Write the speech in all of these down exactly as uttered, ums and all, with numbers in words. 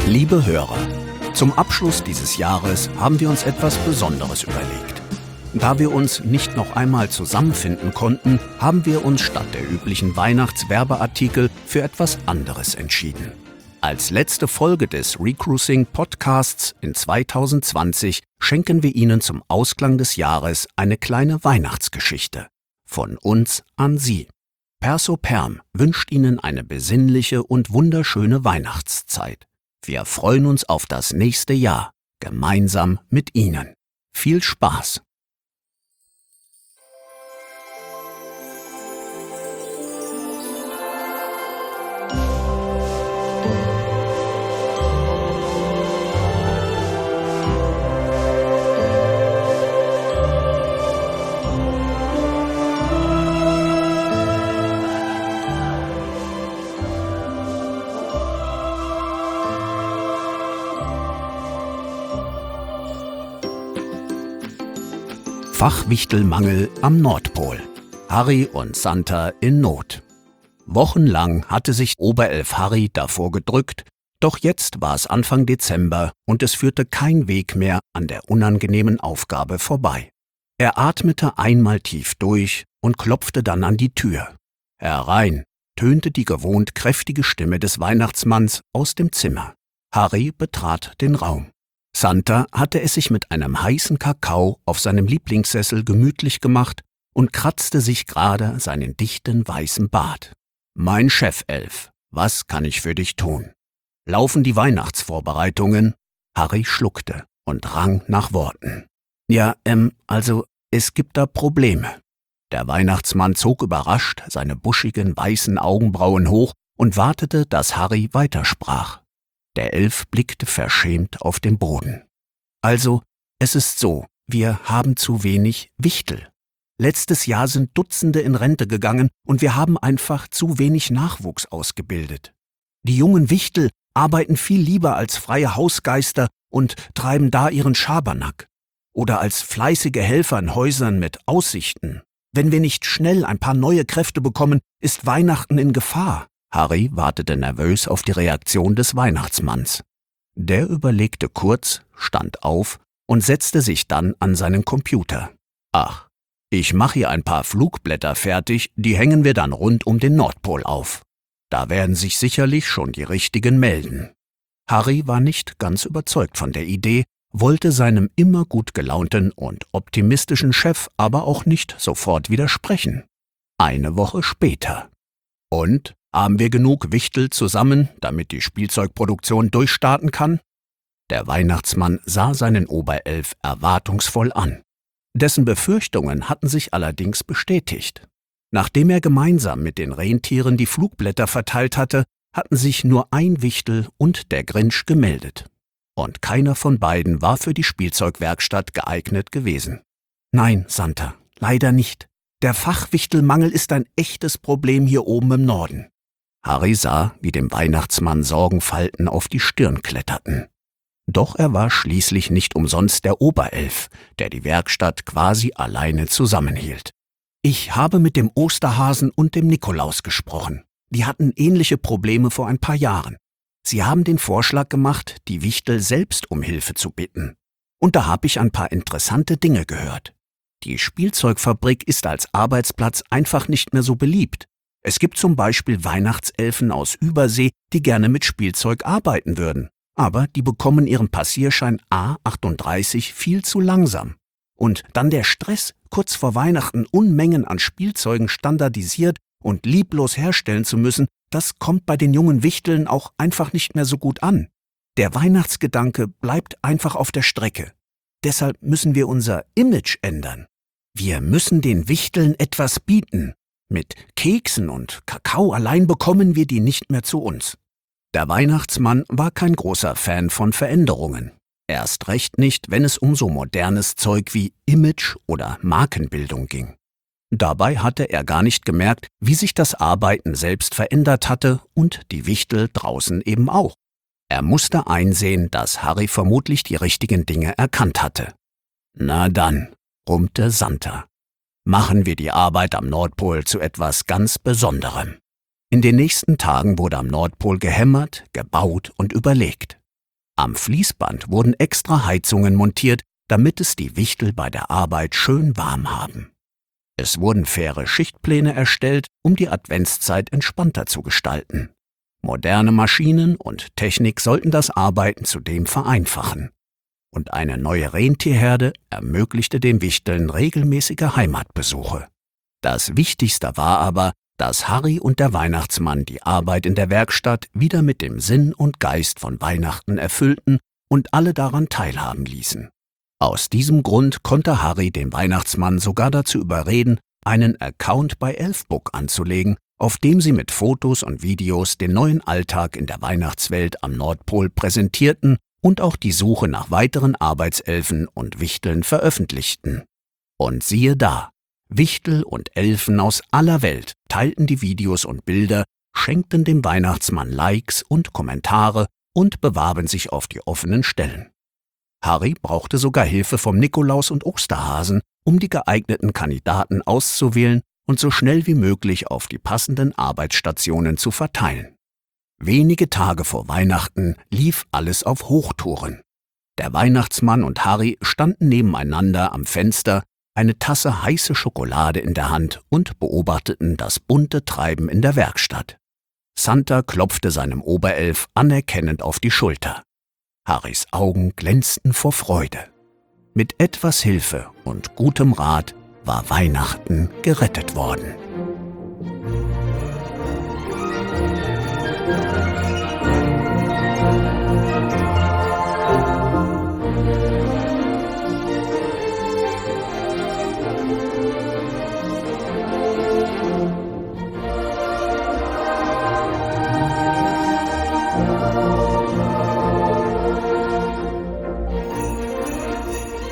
Liebe Hörer, zum Abschluss dieses Jahres haben wir uns etwas Besonderes überlegt. Da wir uns nicht noch einmal zusammenfinden konnten, haben wir uns statt der üblichen Weihnachtswerbeartikel für etwas anderes entschieden. Als letzte Folge des Recruiting Podcasts in zwanzig zwanzig schenken wir Ihnen zum Ausklang des Jahres eine kleine Weihnachtsgeschichte. Von uns an Sie. Perso Perm wünscht Ihnen eine besinnliche und wunderschöne Weihnachtszeit. Wir freuen uns auf das nächste Jahr, gemeinsam mit Ihnen. Viel Spaß! Fachwichtelmangel am Nordpol. Harry und Santa in Not. Wochenlang hatte sich Oberelf Harry davor gedrückt, doch jetzt war es Anfang Dezember und es führte kein Weg mehr an der unangenehmen Aufgabe vorbei. Er atmete einmal tief durch und klopfte dann an die Tür. Herein, tönte die gewohnt kräftige Stimme des Weihnachtsmanns aus dem Zimmer. Harry betrat den Raum. Santa hatte es sich mit einem heißen Kakao auf seinem Lieblingssessel gemütlich gemacht und kratzte sich gerade seinen dichten weißen Bart. »Mein Chefelf, was kann ich für dich tun? Laufen die Weihnachtsvorbereitungen?« Harry schluckte und rang nach Worten. »Ja, ähm, also, es gibt da Probleme.« Der Weihnachtsmann zog überrascht seine buschigen weißen Augenbrauen hoch und wartete, dass Harry weitersprach. Der Elf blickte verschämt auf den Boden. »Also, es ist so, wir haben zu wenig Wichtel. Letztes Jahr sind Dutzende in Rente gegangen und wir haben einfach zu wenig Nachwuchs ausgebildet. Die jungen Wichtel arbeiten viel lieber als freie Hausgeister und treiben da ihren Schabernack. Oder als fleißige Helfer in Häusern mit Aussichten. Wenn wir nicht schnell ein paar neue Kräfte bekommen, ist Weihnachten in Gefahr.« Harry wartete nervös auf die Reaktion des Weihnachtsmanns. Der überlegte kurz, stand auf und setzte sich dann an seinen Computer. »Ach, ich mache hier ein paar Flugblätter fertig, die hängen wir dann rund um den Nordpol auf. Da werden sich sicherlich schon die Richtigen melden.« Harry war nicht ganz überzeugt von der Idee, wollte seinem immer gut gelaunten und optimistischen Chef aber auch nicht sofort widersprechen. Eine Woche später. »Und? Haben wir genug Wichtel zusammen, damit die Spielzeugproduktion durchstarten kann?« Der Weihnachtsmann sah seinen Oberelf erwartungsvoll an. Dessen Befürchtungen hatten sich allerdings bestätigt. Nachdem er gemeinsam mit den Rentieren die Flugblätter verteilt hatte, hatten sich nur ein Wichtel und der Grinch gemeldet. Und keiner von beiden war für die Spielzeugwerkstatt geeignet gewesen. »Nein, Santa, leider nicht. Der Fachwichtelmangel ist ein echtes Problem hier oben im Norden.« Harry sah, wie dem Weihnachtsmann Sorgenfalten auf die Stirn kletterten. Doch er war schließlich nicht umsonst der Oberelf, der die Werkstatt quasi alleine zusammenhielt. »Ich habe mit dem Osterhasen und dem Nikolaus gesprochen. Die hatten ähnliche Probleme vor ein paar Jahren. Sie haben den Vorschlag gemacht, die Wichtel selbst um Hilfe zu bitten. Und da habe ich ein paar interessante Dinge gehört. Die Spielzeugfabrik ist als Arbeitsplatz einfach nicht mehr so beliebt. Es gibt zum Beispiel Weihnachtselfen aus Übersee, die gerne mit Spielzeug arbeiten würden. Aber die bekommen ihren Passierschein A achtunddreißig viel zu langsam. Und dann der Stress, kurz vor Weihnachten Unmengen an Spielzeugen standardisiert und lieblos herstellen zu müssen, das kommt bei den jungen Wichteln auch einfach nicht mehr so gut an. Der Weihnachtsgedanke bleibt einfach auf der Strecke. Deshalb müssen wir unser Image ändern. Wir müssen den Wichteln etwas bieten. Mit Keksen und Kakao allein bekommen wir die nicht mehr zu uns.« Der Weihnachtsmann war kein großer Fan von Veränderungen. Erst recht nicht, wenn es um so modernes Zeug wie Image oder Markenbildung ging. Dabei hatte er gar nicht gemerkt, wie sich das Arbeiten selbst verändert hatte und die Wichtel draußen eben auch. Er musste einsehen, dass Harry vermutlich die richtigen Dinge erkannt hatte. »Na dann«, brummte Santa, »machen wir die Arbeit am Nordpol zu etwas ganz Besonderem.« In den nächsten Tagen wurde am Nordpol gehämmert, gebaut und überlegt. Am Fließband wurden extra Heizungen montiert, damit es die Wichtel bei der Arbeit schön warm haben. Es wurden faire Schichtpläne erstellt, um die Adventszeit entspannter zu gestalten. Moderne Maschinen und Technik sollten das Arbeiten zudem vereinfachen. Und eine neue Rentierherde ermöglichte den Wichteln regelmäßige Heimatbesuche. Das Wichtigste war aber, dass Harry und der Weihnachtsmann die Arbeit in der Werkstatt wieder mit dem Sinn und Geist von Weihnachten erfüllten und alle daran teilhaben ließen. Aus diesem Grund konnte Harry den Weihnachtsmann sogar dazu überreden, einen Account bei Elfbook anzulegen, auf dem sie mit Fotos und Videos den neuen Alltag in der Weihnachtswelt am Nordpol präsentierten und auch die Suche nach weiteren Arbeitselfen und Wichteln veröffentlichten. Und siehe da, Wichtel und Elfen aus aller Welt teilten die Videos und Bilder, schenkten dem Weihnachtsmann Likes und Kommentare und bewarben sich auf die offenen Stellen. Harry brauchte sogar Hilfe vom Nikolaus und Osterhasen, um die geeigneten Kandidaten auszuwählen und so schnell wie möglich auf die passenden Arbeitsstationen zu verteilen. Wenige Tage vor Weihnachten lief alles auf Hochtouren. Der Weihnachtsmann und Harry standen nebeneinander am Fenster, eine Tasse heiße Schokolade in der Hand und beobachteten das bunte Treiben in der Werkstatt. Santa klopfte seinem Oberelf anerkennend auf die Schulter. Harrys Augen glänzten vor Freude. Mit etwas Hilfe und gutem Rat war Weihnachten gerettet worden.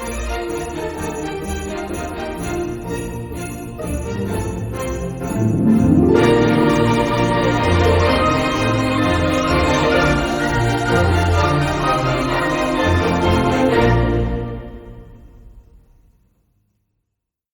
Thank you.